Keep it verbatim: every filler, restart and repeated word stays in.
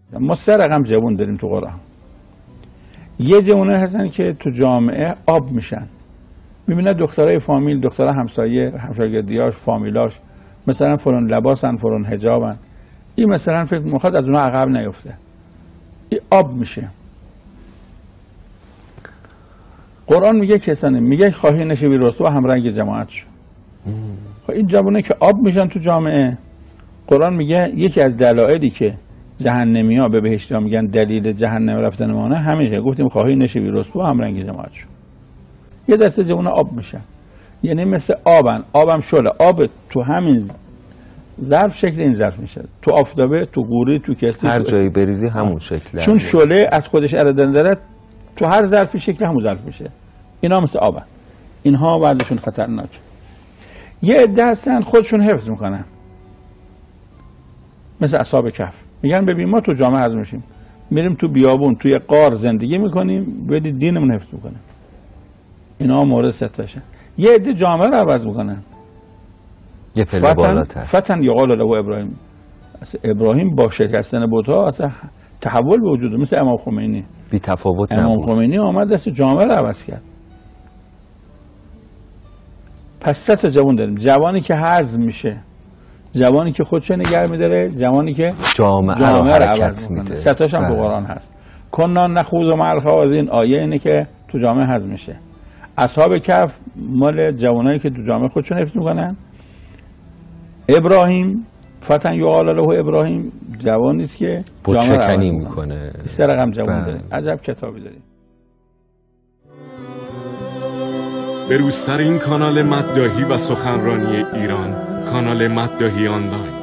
ما سه رقم جوان داریم تو قرآن. یه جوانه هستن که تو جامعه آب میشن، میبینه دخترای فامیل، دخترای همسایه، همشاگردیاش، فامیلاش مثلا فلان لباسن، فلان حجابن، این مثلا فکر میخواد از اونها عقب نیفته، این آب میشه. قرآن میگه کسانی میگه خواهی نشوی رسوا هم رنگ جماعت شو. خب این جوانه که آب میشن تو جامعه، قرآن میگه یکی از دلایلی که جهنمی ها به بهشتی ها میگن دلیل جهنم رفتن ما نه همیشه گفتیم خواهی نشوی رسوا هم رنگ جماعت شو. یه دسته جوان آب میشن، یعنی مثل آبن، آبم شله، آب تو همین ظرف شکل این ظرف میشه، تو آفتابه، تو قوری، تو کستی، هر جایی بریزی همون شکله، چون شله از خودش اردن داره تو هر ظرفی شکل همون ظرف میشه. اینا مثل آبن، اینها بعدشون خطرناک. یه عده هستن خودشون حفظ میکنن مثل اصحاب کهف، میگن ببین ما تو جامعه هضم میشیم، میریم تو بیابون توی غار زندگی میکنیم ولی دینمون حفظ میکنیم. اینا مورد ستاشن. یه عده جامعه رو عوض میکنن، یه پله بالاتر. فتن یقال له ابراهیم، ابراهیم با شکستن بت‌ها اصلا تحول به وجود، مثل امام خمینی بی تفاوت امام نبود. خمینی آمد دست جامعه رو عوض کرد. پس سه تا جوان داریم، جوانی که هضم میشه، جوانی که خودش نگه میداره، جوانی که جامعه, جامعه رو حرکت میکنه. میده. سه تاش هم تو قرآن هست. کنا نخوض مع الخوضین، آیه اینه که تو جامعه هضم میشه. اصحاب کهف مال جوانایی که تو جامعه خودشون حفظ میکنن. ابراهیم فتن یقال له ابراهیم، جوانی است که بود جامعه شکنی رو میکنه. سه رقم جوان داریم. عجب کتابی داریم. به روسر این کانال مداحی و سخنرانی ایران، کانال مداحی آنلاین.